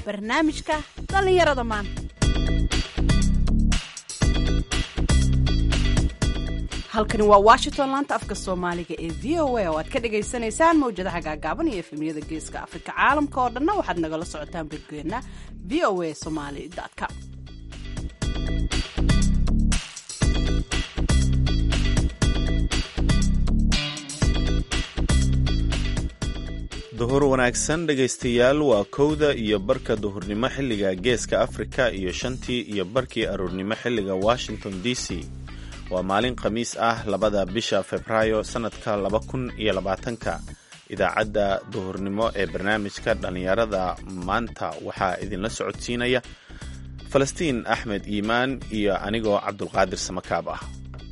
barnaamijka dhallinyarada maanta. halkani waa Washington, laanta afka Soomaaliga ee VOA oo aad ka dhageysanaysaan mawjadaha gaagaaban iyo efemiyada geeska Afrika. Caalamka oo dhanna waxaad nagala socotaan barnaamijkeena voasomali.com. duhur wanaagsan dhegaystayaal, waa kowda iyo barka duhurnimo xilliga geeska Afrika iyo shantii iyo barkii aroornimo xilliga Washington DC. waa maalin khamiis ah 2 bisha Febraayo sanadka 2020. idaacadda duhurnimo ee barnaamijka dhallinyarada maanta waxaa idinla socodsiinaya Falastiin Axmed Iimaan iyo anigoo Cabdulqaadir Samakaab ah.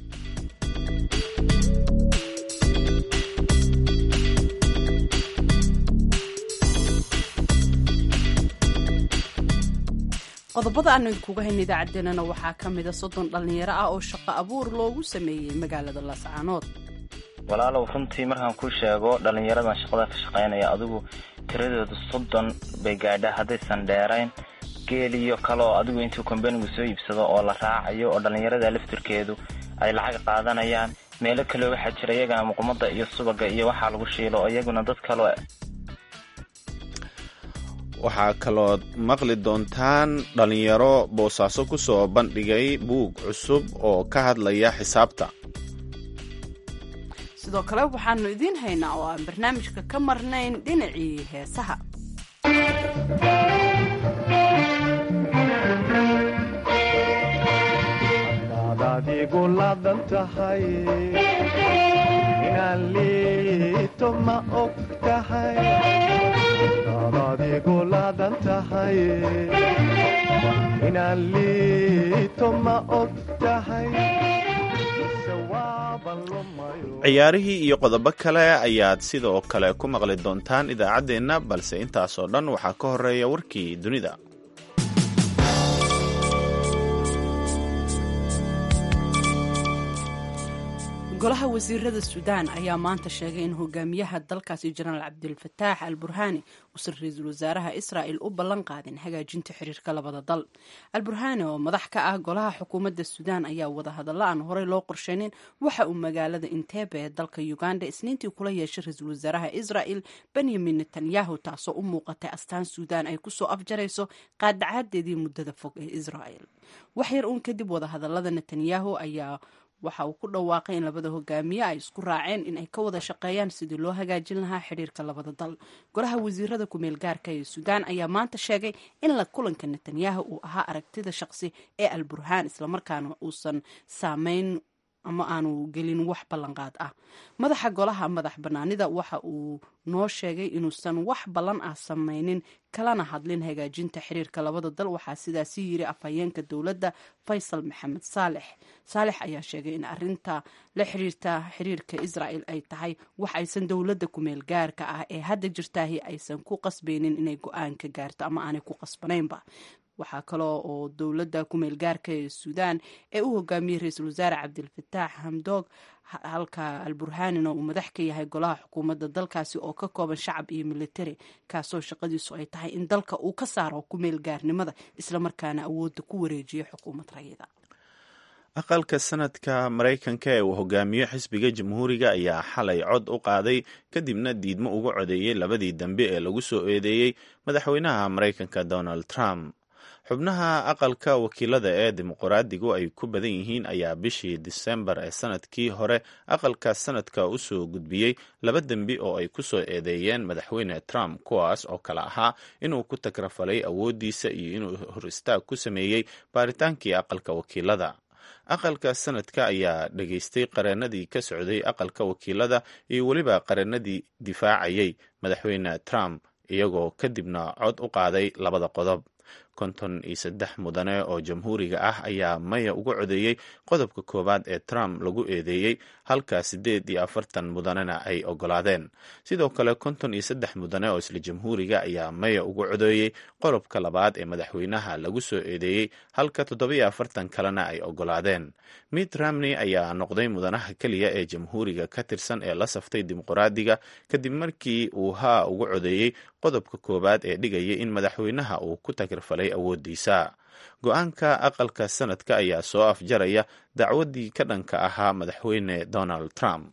qodobada aanu idinkuga hayna idaacaddeenana waxaa ka mida 30 dhallinyaro ah oo shaqo abuur loogu sameeyey magaalada Laascaanood. walaalow runtii markaan ku sheego dhallinyaradan shaqada ka shaqaynaya adigu tiradoodu 30 bay gaadhaa haddaysan dheerayn. geel iyo kaloo adigu intuu kombanigu soo iibsado oo la raacayo oo dhallinyarada laftirkeedu ay lacag qaadanayaan. meelo kale waxaa jira iyagana muqmada iyo subaga iyo waxaa lagu shiilo oo iyaguna dad kaloo waxaa kaloo maqli doontaan dhallinyaro Boosaaso ku soo bandhigay buug cusub oo ka hadlaya xisaabta. sidoo kale waxaanu idiin haynaa oo aan barnaamijka ka marnayn dhinacii heesaha. adigu laadan tahay inaan liito ma og tahay, adigu laadan tahay inaan liito ma og tahay. ciyaarihii iyo qodobo kale ayaad sidoo kale ku maqli doontaan idaacaddeenna, balse intaasoo dhan waxaa ka horeeya warkii dunida. golaha wasiirada Suudaan ayaa maanta sheegay in hogaamiyaha dalkaasi Jenaraal Cabdilfataax al-Burhaani uusan ra'iisul wasaaraha Israa'iil u ballan qaadin hagaajinta xiriirka labada dal. al-Burhaani oo madax ka ah golaha xukuumadda Suudaan ayaa wada hadallo aan horey loo qorsheynin waxa uu magaalada Entebbe ee dalka Uganda isniintii kula yeeshay ra'iisul wasaaraha Israa'iil Benjamin Netanyahu, taasoo u muuqatay astaan Suudaan ay ku soo afjarayso qaadacaadeedii muddada fog ee Israa'iil. wax yar uun kadib wada hadallada Netanyahu ayaa waxa uu ku dhawaaqay in labada hogaamiye ay isku raaceen in ay ka wada shaqeeyaan sidii loo hagaajin lahaa xiriirka labada dal. golaha wasiirada ku-meel gaarka ee Suudaan ayaa maanta sheegay in la kulanka Netanyahu uu ahaa aragtida shaqsi ee al-Burhaan, islamarkaana uusan saameyn ama aanu gelin wax ballanqaad ah. madaxa golaha madax banaanida waxa uu noo sheegay inuusan wax ballan ah sameynin kalana hadlin hagaajinta xiriirka labada dal. waxaa sidaasi yiri afhayeenka dowladda Faysal Maxamed Saalex ayaa sheegay in arinta la xiriirta xiriirka Israa'iil ay tahay wax aysan dowladda ku-meel gaarka ah ee hadda jirtaahi aysan ku qasbaynin inay go-aan ka gaarto ama aanay ku qasbanaynba. waxaa kaloo oo dowladda ku-meel gaarka ee Suudaan ee u hogaamiyey ra'iisul wasaare Cabdilfataax Hamdoog, halka al-Burhaanina uu madax ka yahay golaha xukuumadda dalkaasi oo ka kooban shacab iyo militari, kaasoo shaqadiisu ay tahay in dalka uu ka saaro ku-meel gaarnimada islamarkaana awoodda ku wareejiyo xukuumad rayida. aqalka sanadka Maraykanka ee uu hogaamiyo xisbiga jamhuuriga ayaa xalay cod u qaaday kadibna diidmo uga codeeyey labadii dambe ee lagu soo eedeeyey madaxweynaha Maraykanka Donald Trump. xubnaha aqalka wakiilada ee dimuqraadigu ay ku badan yihiin ayaa bishii Disembar ee sanadkii hore aqalka sanadka u soo gudbiyey 2 dembi oo ay ku soo eedeeyeen madaxweyne Trump, kuwaas oo kala ahaa inuu ku tagrafalay awoodiisa iyo inuu hor istaag ku sameeyey baaritaankii aqalka wakiilada. aqalka sanadka ayaa dhageystay qareenadii ka socday aqalka wakiilada iyo weliba qareenadii difaacayay madaxweyne Trump, iyagoo kadibna cod u qaaday labada qodob. 53 mudane oo jamhuuriga ah ayaa maya uga codeeyey qodobka koowaad ee Trump lagu eedeeyey, halka 48 mudanena ay ogolaadeen. sidoo kale 53 mudane oo isla jamhuuriga ayaa maya uga codeeyey qodobka labaad ee madaxweynaha lagu soo eedeeyey, halka 47 kalena ay ogolaadeen. Mitt Romney ayaa noqday mudanaha keliya ee jamhuuriga ka tirsan ee la saftay dimuqraadiga kadib markii uu haa uga codeeyey qodobka koowaad ee dhigaya in madaxweynaha uu ku tagrifalay awoodiisa. go-aanka aqalka sanadka ayaa soo afjaraya dacwadii ka dhanka ahaa madaxweyne Donald Trump.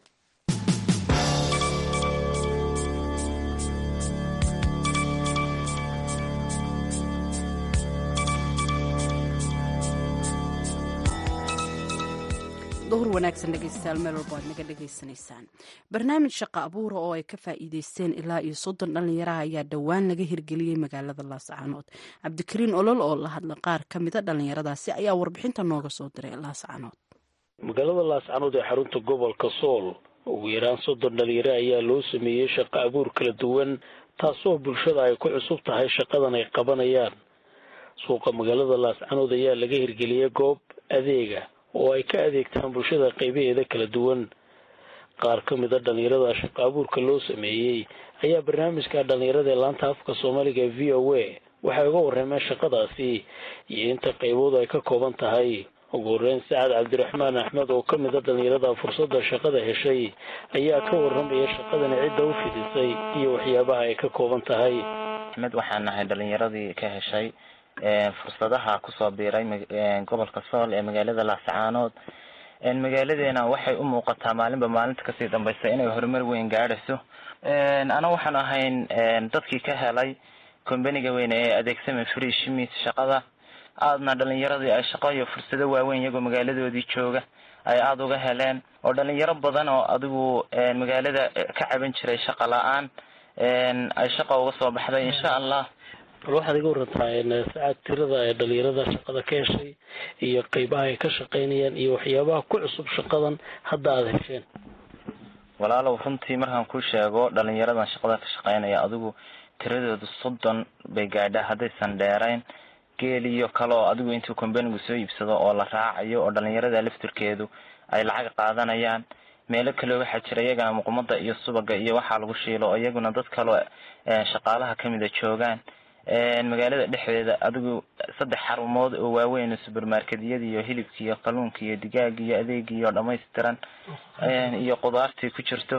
duhur wanaagsan dhegeystayaal meel walba aad naga dhegaysanaysaan. barnaamij shaqo abuura oo ay ka faa'iideysteen ilaa iyo 30 dhalinyaraha ayaa dhowaan laga hirgeliyey magaalada Laascaanood. Cabdikariin Olol oo la hadla qaar ka mid a dhalinyaradaasi ayaa warbixinta nooga soo diray Laascaanood. magaalada Laascaanood ee xarunta gobolka Sool ugu yaraan 30 dhalinyaro ayaa loo sameeyey shaqo abuur kala duwan, taasoo bulshada ay ku cusub tahay shaqadan ay qabanayaan. suuqa magaalada Laascaanood ayaa laga hirgeliyey goob adeega oo ay ka adeegtaan bulshada qaybaheeda kala duwan. qaar ka mid a dhalinyarada shaqo abuurka loo sameeyey ayaa barnaamijka dhalinyarada ee laanta afka Soomaaliga VOA waxay uga warrameen shaqadaasi iyo inta qaybood ay ka kooban tahay. ugu horeyn Saad Cabdiraxmaan Axmed oo ka mid a dhalinyarada fursadda shaqada heshay ayaa ka warramaya shaqadan cidda u fidisay iyo waxyaabaha ay ka kooban tahay. Axmed waxaan nahay dhalinyaradii ka heshay fursadaha ku soo biiray gobolka Sool ee magaalada Laascaanood. magaaladeena waxay u muuqataa maalinba maalinta kasii dambaysa inay horumar weyn gaadhayso. ana waxaan ahayn dadkii ka helay company-ga weyn ee adeegsama free shimit shaqada. aadna dhalinyaradii ay shaqo iyo fursado waaweyn iyagoo magaaladoodii jooga ay aad uga heleen, oo dhalinyaro badan oo adigu magaalada ka caban jiray shaqo la'aan ay shaqo uga soo baxday insha Allah. waxaad iga warantaa saacad tirada ee dhalinyarada shaqada ka heshay iyo qaybaha ay ka shaqaynayaan iyo waxyaabaha ku cusub shaqadan hadda aad hesheen. walaalow runtii markaan ku sheego dhalinyaradan shaqada ka shaqaynaya adigu tiradoodu 30 bay gaadhaa haddaysan dheerayn. geel iyo kale oo adigu intuu company-gu soo iibsado oo la raacayo oo dhalinyarada laftirkeedu ay lacag qaadanayaan. meelo kale waxaa jira iyagana muqmada iyo subaga iyo waxaa lagu shiilo oo iyaguna dad kale shaqaalaha kamid ah joogaan. magaalada dhexdeeda adigu 3 xarumood oo waaweyn supermarketyada iyo hilibka iyo kalluunka iyo digaaga iyo adeega iyo dhameystiran iyo qudaartii ku jirto.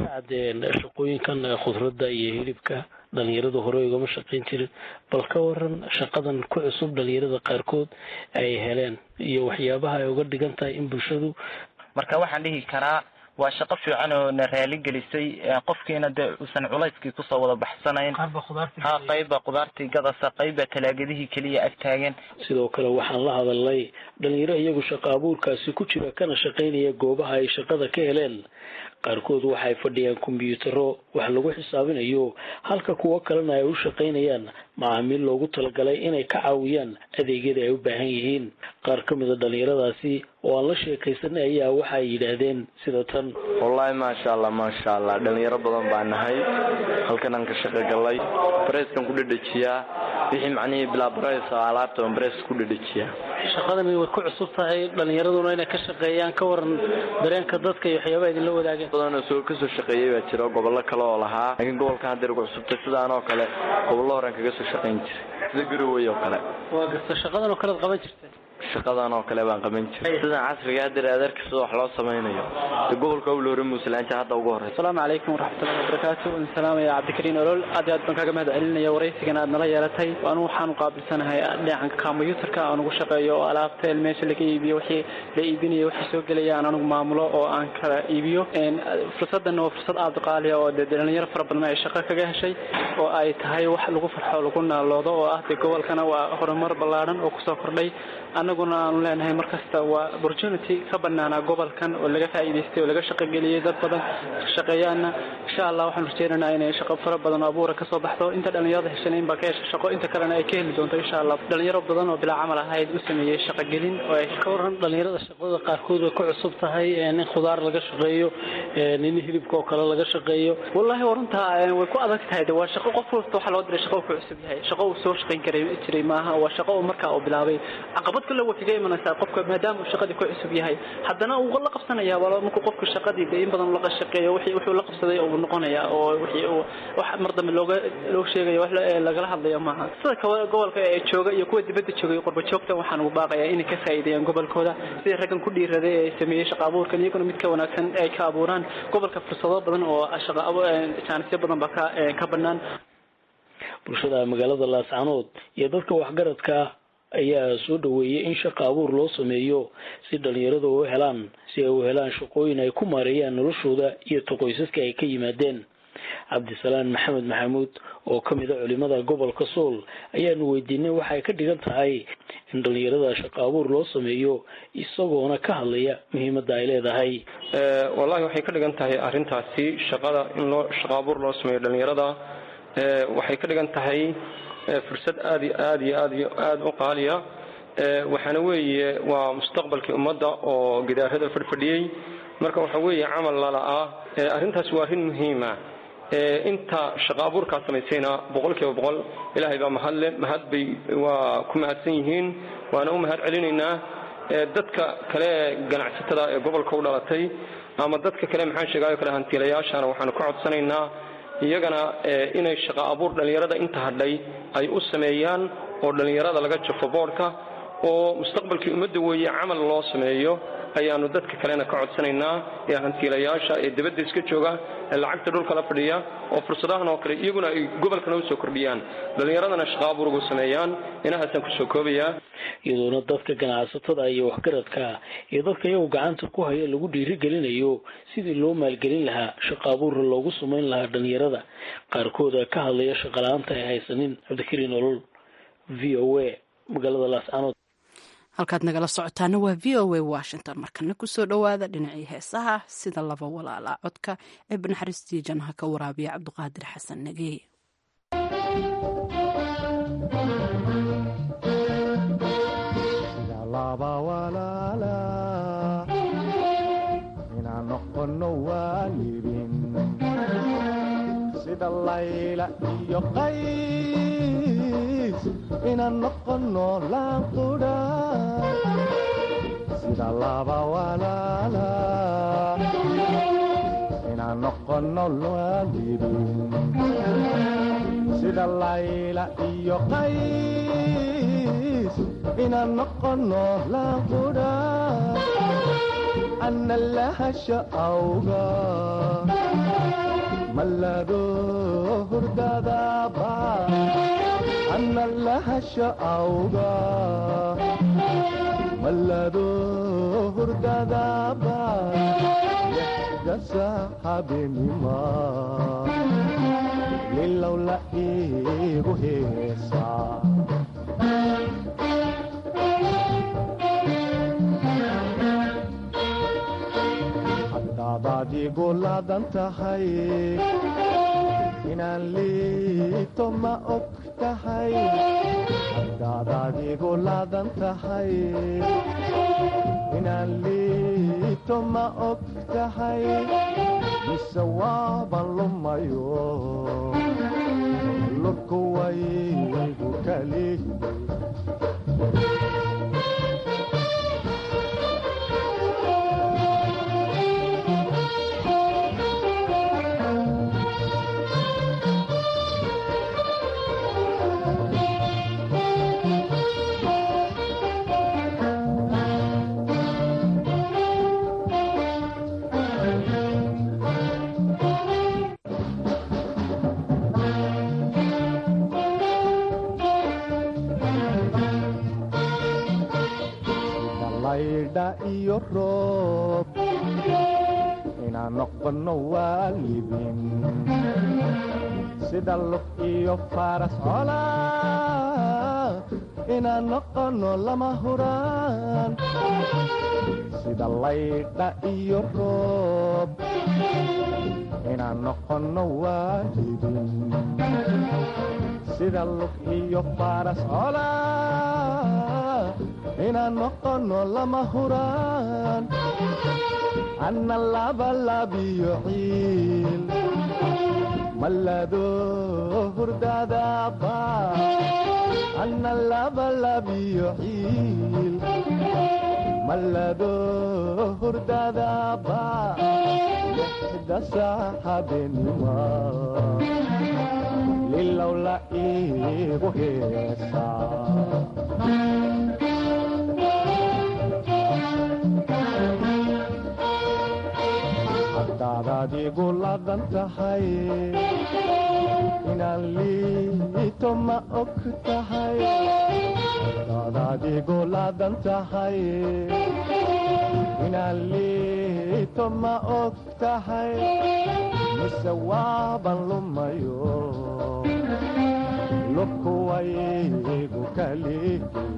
shaqooyinkan khudradda iyo hilibka dhalinyarada hore ugama shaqayn jirin, bal ka waran shaqadan ku cusub dhalinyarada qaarkood ay heleen iyo waxyaabaha ay uga dhigan tahay in bulshadu. marka waxaan dhihi karaa waa shaqo fiican oo na raali gelisay qofkiina uusan culayskii kusoo wada baxsanayn. qayba qudaartii gadasa, qayba talaagadihii kaliya ag taagan. sidoo kale waxaan la hadalnay dhalinyaro iyagu shaqo abuurkaasi ku jira kana shaqaynaya goobaha ay shaqada ka heleen. qaarkood waxay fadhiyaan kombiyuutaro wax lagu xisaabinayo, halka kuwa kalena ay u shaqaynayaan macaamiil loogu talagalay inay ka caawiyaan adeegyada ay u baahan yihiin. qaar ka mid a dhalinyaradaasi oo aan la sheekaysanay ayaa waxay yidhaahdeen sida tan. wallahi maasha Allah dhalinyaro badan baan nahay, halkan aan ka shaqo galay, bareeskan ku dhadhajiyaa wixii macnihii bilaa barees alaabta aan barees ku dhadhajiyaa. shaqadan way ku cusub tahay dhalinyaraduna inay ka shaqeeyaan. ka waran dareenka dadka iyo waxyaabaha idin la wadaagaan. badan oo soo kasoo shaqeeyay baa jira gobollo kale oo lahaa, laakiin gobolka hadda ugu cusubtay sidaan oo kale gobollo hore kaga soo shaqeyn jiray sida Garowe oo kale. waa garta shaqadan oo kale qaban jirtay. shaqadan oo kale baan qaban jiray sida casriga hadda adeerka soo wax loo sameeyo gobolka Awloore Muusalaanta hadda ugu horeeyay. Assalaamu alaykum waraxmatullaahi wabarakaatuh. Salaamaya Cabdikariin Olol, aad baan kaga mahadcelinaya wareysigan aad nala yeelatay. waxaan u qaabilsanahay dhinaca kombiyuutarka aan ugu shaqeeyo oo alaabta meesha laga iibiyo wixii la iibinayo wixii soo galaya aan anigu maamulo oo aan kala iibiyo. fursadan waa fursad aad qaali ah oo dhalinyaro fara badan ay shaqo kaga heshay oo ay tahay wax lagu farxo lagu naaloodo oo ah gobolkana waa horumar ballaaran oo kusoo kordhay annaguna aanu leenahay markasta waa opportunity ka banaanaa gobolkan oo laga faa'iidaystay oo laga shaqogeliyey dad badan shaqeeyaana insha allah waxaan rajeynaynaa inay shaqo fara badan oo abuura kasoo baxdo inta dhalinyarada heshan in baa ka hesha shaqo inta kalena ay ka heli doonto insha allah dhalinyaro badan oo bilaa camal ahayd u sameeyey shaqogelin oo ay ka waran dhalinyarada shaqada qaarkood way ku cusub tahay in khudaar laga shaqeeyo in hilibka oo kale laga shaqeeyo wallahi warunta way ku adag tahay waa shaqo qof walba waxa loo diray shaqo ku cusub yahay shaqo uu soo shaqeyn jiray maaha waa shaqo markaa oo bilaabay caqabad kale waa kaga imanaysaa qofka maadaama uu shaqadii ku cusub yahay haddana uu la qabsanaya wala markuu qofku shaqadii in badan la shaqeeyo wuxuu la qabsaday oo noqonaya oo wixii wax mar dambe loo sheegayo wax laga hadlayo maaha sida gobolka ee jooga iyo kuwa dibadda jooga qurba joogta waxaan ugu baaqayaa inay ka faa'iideeyaan gobolkooda sidii raggan ku dhiiraday ee sameeyay shaqo abuurkan iyaguna mid ka wanaagsan ay ka abuuraan gobolka fursado badan oo shaqo chance badan ba ka banaan bulshada magaalada Laascaanood iyo dadka waxgaradka ayaa soo dhaweeyay in shaqo abuur loo sameeyo si dhalinyaradu u helaan shaqooyin ay ku maareeyaan noloshooda iyo qoysaska ay ka yimaadeen Cabdisalaan Maxamed Maxamuud oo kamid ah culimada gobolka Sool ayaanu weydiinay waxa ay ka dhigan tahay in dhalinyarada shaqo abuur loo sameeyo isagoona ka hadlaya muhiimadda ay leedahay wallahi waxay ka dhigan tahay arintaasi shaqada in loo shaqo abuur loo sameeyo dhalinyarada waxay ka dhigan tahay fursad aad u qaaliya waxana weeye waa mustaqbalkii ummadda oo gidaarada fadhiyay marka waxa weeye camal lala arintaas waa arin muhiim ah inta shaqo abuurka sameeyayna 100% ilaahay baa mahad bay waa ku mahadsan yihiin waana u mahad celinaynaa dadka kale ganacsatada ee gobolka u dhalatay ama dadka kale maxaan sheegayo kale hantiilayaashana waxaan ku codsanaynaa iyagana inay shaqo abuur dhalinyarada inta hadhay ay u sameeyaan oo dhalinyarada laga jafo boorka oo mustaqbalkii ummadda weeye camal loo sameeyo ayaanu dadka kalena ka codsanaynaa ee hantiilayaasha ee dibadda iska jooga ee lacagta dhulka la fadhiya oo fursadahan oo kale iyaguna ay gobolkana u soo kordhiyaan dhalinyaradana shaqo abuur ugu sameeyaan inahaasan ku soo koobaya iyadoona dadka ganacsatada iyo waxgaradka iyo dadka iyagu gacanta ku haya lagu dhiirigelinayo sidii loo maalgelin lahaa shaqo abuur loogu sameyn lahaa dhalinyarada qaarkood ka hadlaya shaqo la'aanta ay haysanin Cabdikariin Olol VOA magaalada Laascaanood halkaad nagala socotaana waa VOA Washington markana kusoo dhawaada dhinacii heesaha sida laba walaala codka ee banaxariistii jannaha ka waraabiya Cabdiqaadir Xasan Nagey sida laba walaala inaan noqono waalidin sida Layla iyo Qays inaan noqono laanqudha sida laba walaala inaan noqono waalidin sida Layla iyo Qays inaan noqono laanqudha anna lahasha awga malado hurdadaba anna lahasha awga malado hurdadaba yahgasa habinima lilawla igu heesa haddaad igu laadan tahay inaan liito ma og tahay haddaad igu laadan tahay inaan liito ma og tahay mise waaban lumayo lurku waygu kali iyo roob inaan noqono waalidin sida lug iyo faras cola inaan noqono lama huraan sida laydha iyo roob inaan noqono waalidin sida lug iyo faras cola inaan noqono lama huraan anna labalabiyo ciil malado hurdadaba anna labalabiyo ciil malado hurdadaba lixda saaxabenima lilowla iigu heesaa haddaad adigu ladan tahay inaan liito ma og tahay haddaad adigu ladan tahay inaan liito ma og tahay mise waaban lumayo lubkuwaygu kaligi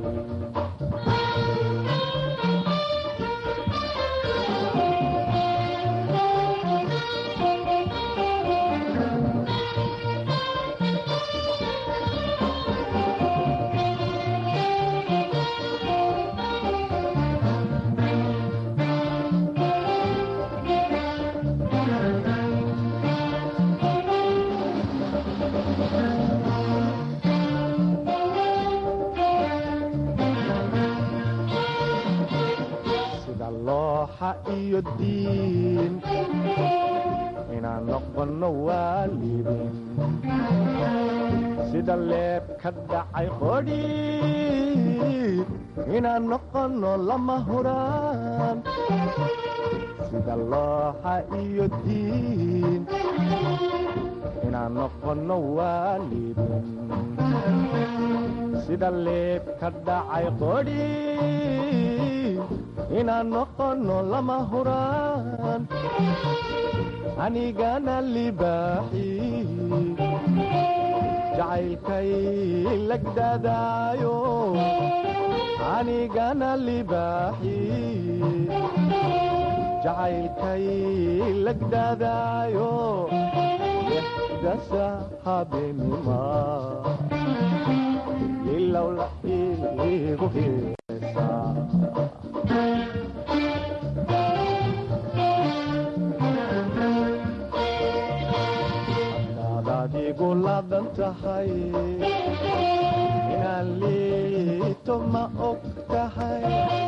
iyo diin inaan noqono waalidin sida leeb ka dhacay qodhi inaan noqono lama huraan sida looxa iyo diin inaan noqono waalidin sida leeb ka dhacay qodhi inaan noqono lama huraan anigana libaaxi jacaylkay lagdadaayo anigana libaaxi jacaylkay lagdadaayo lixda habeenima ilowla iigu heesaa adigu ladan tahay inaan liito ma og tahay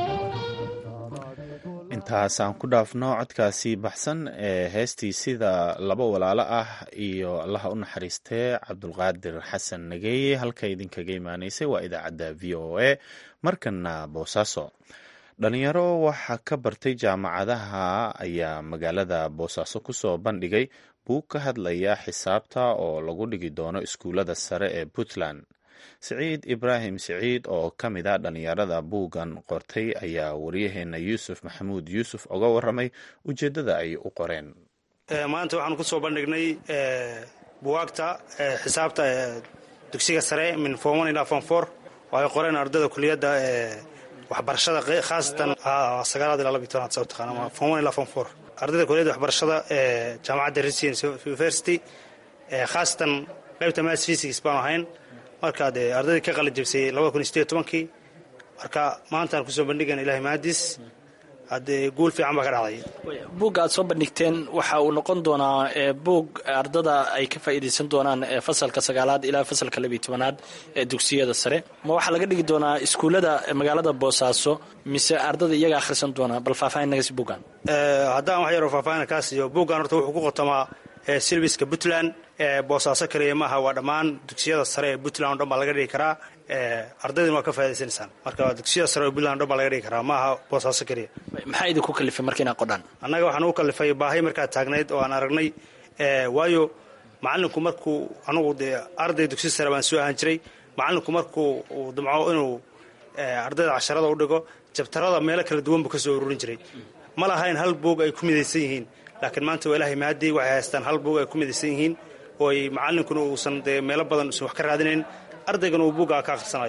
intaasaan ku dhaafno codkaasi baxsan ee heestii sida laba walaalo ah iyo allaha u naxariistee cabdulqaadir xasan nageeye halka idinkaga imaanaysay waa idaacadda v o a markana boosaaso dhalinyaro waxaa ka bartay jaamacadaha ayaa magaalada boosaaso kusoo bandhigay buug ka hadlaya xisaabta oo lagu dhigi doono iskuullada sare ee puntland siciid ibraahim siciid oo ka mid a dhalinyarada buuggan qortay ayaa waryaheena yuusuf maxamuud yuusuf oga waramay ujeeddada ay u qoreen maanta waxaanu kusoo bandhignay buwaagta xisaabta dugsiga sare min form 1 ilaa form 4 oo ay qoreen ardayda kuliyadda waxbarashada khaasatan 9 ilaa 12 soo taqaan ama form 1 ilaa form 4 ardayda kuliyadda waxbarashada jaamacadda Residence University khaasatan qaybta maths physics baan ahayn marka ardayda ka qalin jabsay 2018 marka maanta aan kusoo bandhigan ilaahay maadis hadee guul fiican baa ka dhacday buugga aad soo bandhigteen waxa uu noqon doonaa buug ardada ay ka faa'iideysan doonaan fasalka 9aad ilaa fasalka 12aad ee dugsiyada sare ma waxa laga dhigi doonaa iskuulada magaalada Boosaaso mise ardada iyaga akhrisan doona bal faahfaahin naga si buuggan haddaan wax yar oo faahfaahin kaas iyo buuggan horta wuxuu ku qotamaa silbiska Puntland Boosaaso kaliya maaha waa dhammaan dugsiyada sare ee Puntland oo dhan baa laga dhigi karaa ardaydu waa ka faa'iideysanayaan marka dugsiyada sare ee Puntland oo dhan baa laga dhigi karaa maaha Boosaaso kaliya maxay idinku kalifay markiina qodhan annaga waxaan u kalifay baahi markaa taagneed oo aan aragnay waayo macallinku markuu anagu arday dugsi sare baan soo ahaan jiray macallinku markuu uu damco inuu ardayda casharada u dhigo jabtarada meelo kala duwan buu ka soo ururin jiray ma lahayn hal buug ay ku midaysan yihiin laakiin maanta waa ilaahay maadii waxay haystaan hal buug ay ku midaysan yihiin oo ay macallinkuna uusan meelo badan wax ka raadinayn ardaygana uu buugga ka akhrisanayo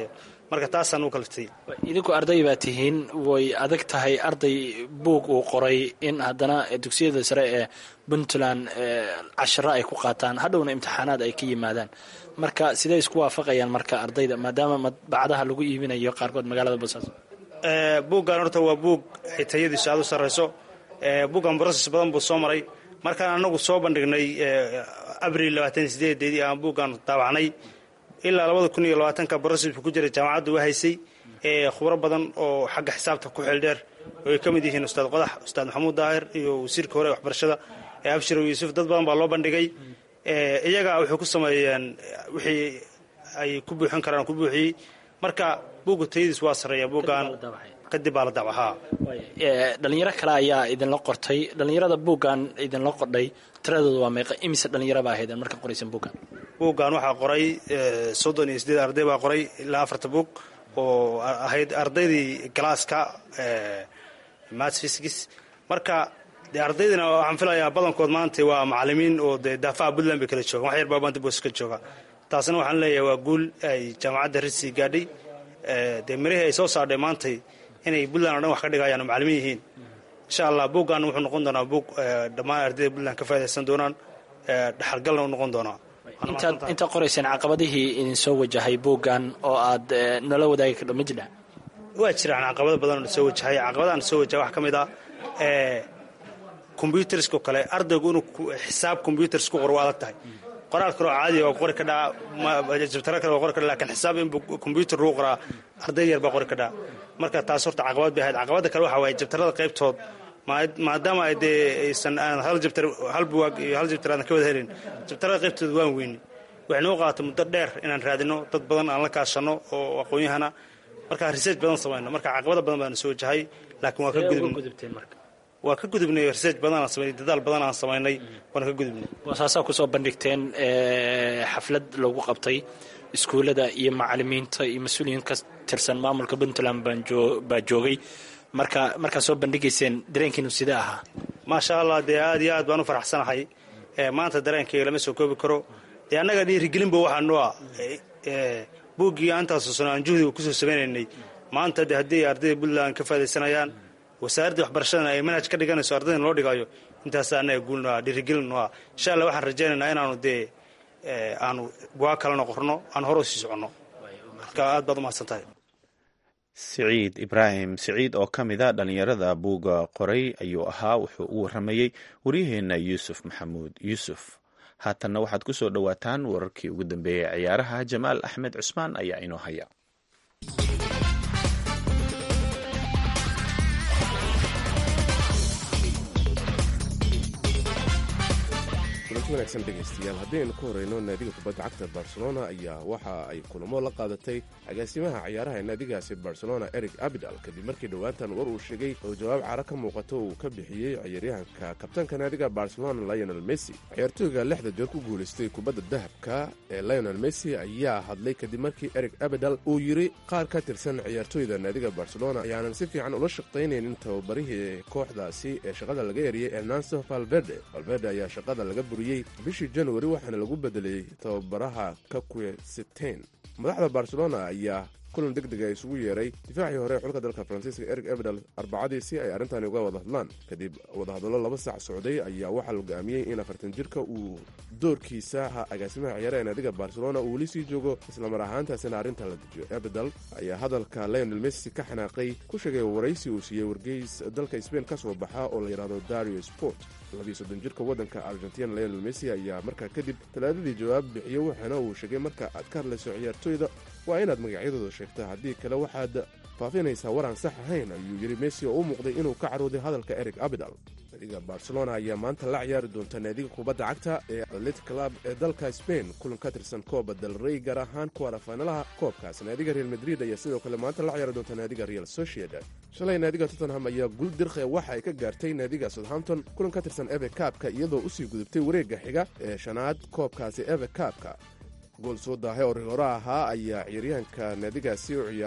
marka taasaan u kaliftay. idinku arday baa tihiin, way adag tahay arday buug uu qoray in haddana dugsiyada sare ee puntland casharo ay ku qaataan, hadhowna imtixaanaad ay ka yimaadaan. marka sidee isku waafaqayaan marka ardayda maadaama madbacadaha lagu iibinayo qaarkood magaalada boosaaso? buuggan horta waa buug xitayadiisu aad u sarrayso. buuggan broses badan buu soo maray. markaan anagu soo bandhignay abril 28 aan buuggan daawacnay ilaa 2020 broses ku jiray jaamacaddu waa haysay khubaro badan oo xagga xisaabta ku xeel dheer oo ay ka mid yihiin ustaad qodax, ustaad maxamuud daahir iyo wasiirka hore waxbarashada abshir yuusuf. dad badan baa loo bandhigay. iyaga wuxuu ku sameeyeen wixii ay ku buuxin karaan ku buuxiyey. marka buugga tayadiis waa sarreeya. buuggan kadib baa la daawahaa. dhalinyaro kale ayaa idinla qortay. dhalinyarada buuggan idinla qordhay tiradooda waa meeqa? imise dhalinyaro baa ahaydeen marka qoraysan buuggan? buuggan waxaa qoray 38 arday baa qoray ilaa 4 buug oo ahayd ardaydii galaaska maths physics. marka dee ardaydina waxaan filayaa badankood maanta waa macallimiin oo dee daafaha puntland bay kala joogaan. wax yar baa maanta boos ka jooga. taasna waxaan leeyahay waa guul ay jaamacadda ritsi gaadhay. dee mirihii ay soo saardhay maantay inay puntland o dhan wax ka dhigayaan oo macallimiin yihiin. insha allah buuggan wuxuu noqon doonaa buug dhammaan ardayda puntland ka faa'idaysan doonaan, dhaxalgalna u noqon doonaa. intaad qorayseen caqabadihii idin soo wajahay buuggan oo aad nala wadaagi kardho ma jiraan? waa jiraan caqabado badan oo soo wajahay. caqabadahan soo wajahay wax ka mid ah combyutersko kale. ardaygu inuu xisaab combyuters ku qoro waa adag tahay. qoraal kaloo caadi waa qori ka dhaca, jabtaro kale waa qori ka dhaca, laakiin xisaab in combyuter lagu qoraa arday yar baa qori ka dhaca. marka taas horta caqabad bay ahayd. caqabada kale waxaa waaye jabtarada qaybtood maadaama ay dee aysan hal buwaag iyo hal jabtar aadan ka wada helin, jabtarada qaybtooda waan weyni. waxay noo qaatay muddo dheer inaan raadino dad badan aan la kaashano oo aqoon-yahana, markaa research badan samayno. marka caqabada badan baan soo wajahay, laakiin waa ka gudubnay. research badan aan samaynay, dadaal badan aan samaynay, waana ka gudubnay. boosaasaa kusoo bandhigteen xaflad lagu qabtay iskuullada iyo macallimiinta iyo mas-uuliyiin ka tirsan maamulka puntland baa joogay. markaa soo bandhigayseen dareenkiinu sidee ahaa? maasha allah, dee aad iyo aad baan u faraxsanahay. maanta dareenkayga lama soo koobi karo. dee annaga dhiirigelinba waxaa noo ah buuggii aantaasoo sano aan juhdiga kusoo samaynaynay. maanta de haddii ardayda puntland ka faa'idaysanayaan, wasaaraddii waxbarashadana ay manhaj ka dhiganayso ardaydan loo dhigayo, intaasa annaga guulno ah, dhiirigelin noo ah. insha allah waxaan rajaynaynaa inaanu dee aanu buwaag kalena qorno, aan hore usii soconno. marka aad baad u mahadsan tahay. siciid ibraahim siciid oo ka mid a dhallinyarada buugga qoray ayuu ahaa. wuxuu u warramayey waryaheenna yuusuf maxamuud yuusuf. haatanna waxaad ku soo dhowaataan wararkii ugu dambeeyey ciyaaraha. jamaal axmed cusmaan ayaa inoo haya. wanaagsan dhegaystayaal, haddaynu ka horeyno naadiga kubadda cagta barcelona ayaa waxa ay kulamo la qaadatay agaasimaha ciyaaraha ee naadigaasi barcelona eric abidal kadib markii dhowaantan war uu sheegay oo jawaab cara ka muuqato uu ka bixiyey ciyaaryahanka kabtanka naadiga barcelona lionel messi. ciyaartooyga 6 jeer ku guulaystay kubadda dahabka ee lionel messi ayaa hadlay kadib markii eric abidal uu yidhi qaar ka tirsan ciyaartooyda naadiga barcelona ayaanan si fiican ula shaqaynaynin tababarihii kooxdaasi ee shaqada laga eriyey ernesto valverde ayaa shaqada laga buriyey bishii januari waxaana lagu bedelay tababaraha kakwe siteen. madaxda barcelona ayaa kulan deg dega isugu yeeray difaacii hore xulka dalka faransiiska eric abidal arbacadii si ay arrintani uga wada hadlaan. kadib wadahadallo 2 saac socday ayaa waxaa la go'aamiyey in 40 jirka uu doorkiisa agaasimaha ciyaaraha naadiga barcelona uu weli sii joogo, islamar ahaantaasina arrinta la dejiyo. abidal ayaa hadalka lionel messi ka xanaaqay ku sheegay waraysi uu siiyey wargeys dalka Spain ka soo baxa oo la yidhaahdo Dario Sport. 30 jirka waddanka Argentina Lionel Messi ayaa markaa kadib talaadadii jawaab bixiyey, waxaana uu sheegay marka aad ka hadlayso ciyaartooyda waa inaad magacyadooda sheegtaa, haddii kale waxaad faafinaysaa war aan sax ahayn, ayuu yidhi Messi oo u muuqday inuu ka carooday hadalka Eric Abidal. naadiga barcelona ayaa maanta la ciyaari doonta naadiga kubadda cagta ee Athletic Club ee dalka Spain kulan ka tirsan Copa del Rey, gaar ahaan kwarafaynalaha koobkaas. naadiga Real Madrid ayaa sidoo kale maanta la ciyaari doonta naadiga Real Sociedad. shalay naadiga Tottenham ayaa guul dirqi waxa ay ka gaartay naadiga Southampton kulan ka tirsan FA Cup-ka iyadoo u sii gudubtay wareegga xiga ee shanaad koobkaasi FA Cup-ka. gool soo daahay oo hore ahaa ayaa ciyaaryahanka naadigaasi u ciyaara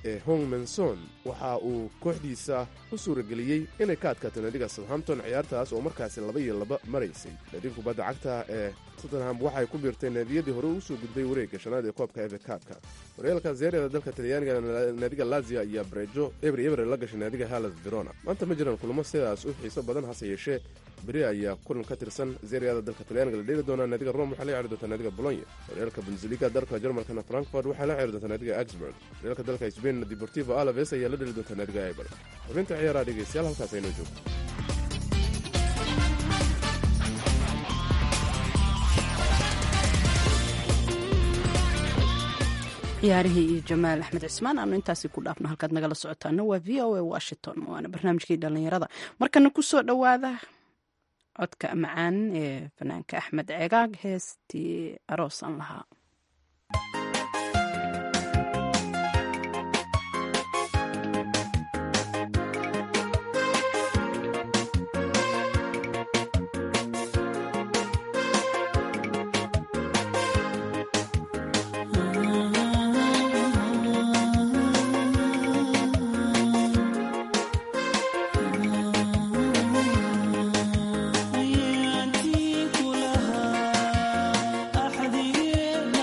ee hong menson waxa uu kooxdiisa u suurageliyey inay ka adkaato naadiga southampton ciyaartaas oo markaasi 2-2 maraysay. naadiga kubadda cagta ee tottenham waxay ku biirtay naadiyadii hore u soo gudbay wareegga shanaad ee koobka FA Cup-ka. horyaalka seeriada dalka talyaaniga naadiga lazio ayaa bareejo eber la gashay naadiga Hellas Verona. maanta ma jiraan kulamo sidaas u xiiso badan hase yeeshee beri ayaa kulan ka tirsan seeriada dalka talyaaniga la dheeli doonaa. naadiga Rome waxay la ciyaari doontaa naadiga Bologna. horyaalka Bundesliga dalka Jarmalkana Frankfurt waxay la ciyaari doontaa naadiga Augsburg. horyaalka dalka Spain Deportivo Alaves ayaa la dheeli doontaa naadiga Eibar. xubinta ciyaaraha dhegeystayaal halkaas aynoo joogto. ciyaarihii iyo jamaal axmed cismaan aanu intaasi ku dhaafno. halkaad nagala socotaana waa v o a Washington, waana barnaamijkii dhallinyarada. markana kusoo dhowaada codka macaan ee fanaanka axmed cegaag heestii aroosan lahaa. أحدي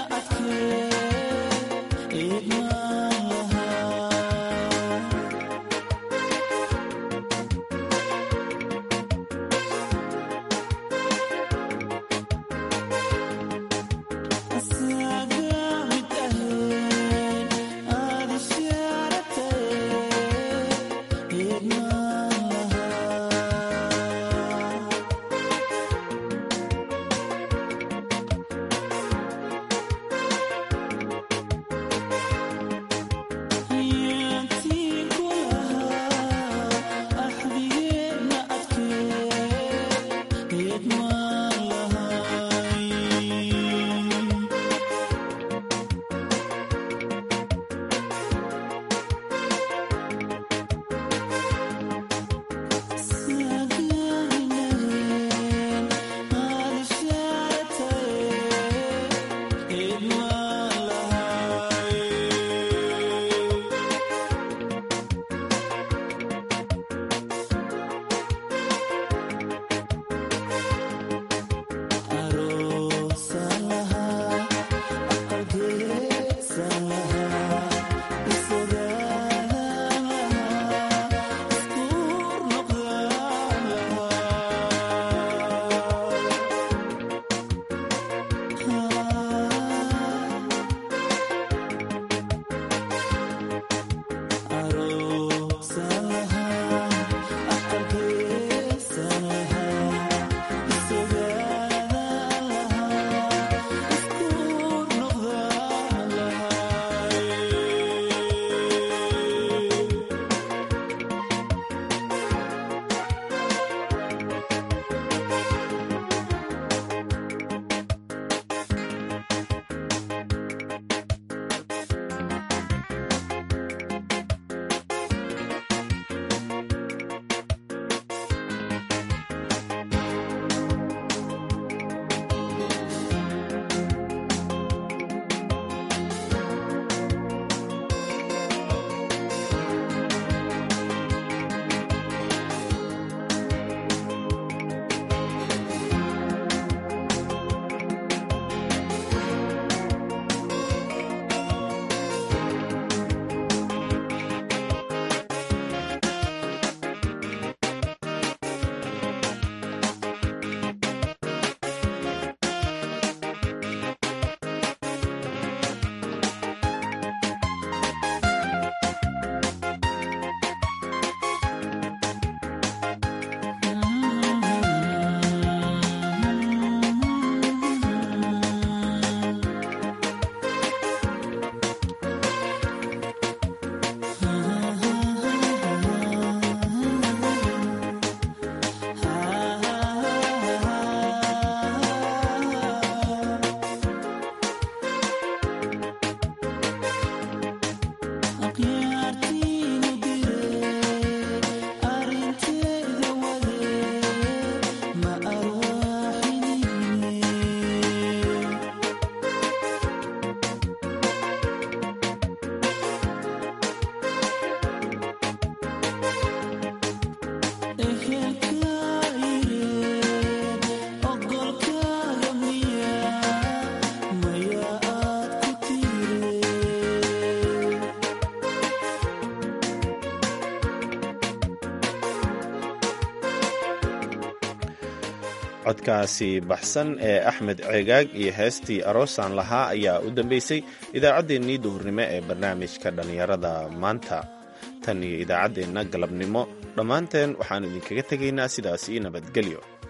codkaasi baxsan ee axmed ceegaag iyo heestii aroosaan lahaa ayaa u dambaysay idaacaddeenii duhurnimo ee barnaamijka dhallinyarada maanta. tan iyo idaacaddeenna galabnimo dhammaanteen waxaannu idinkaga tegaynaa sidaas iyo nabadgelyo.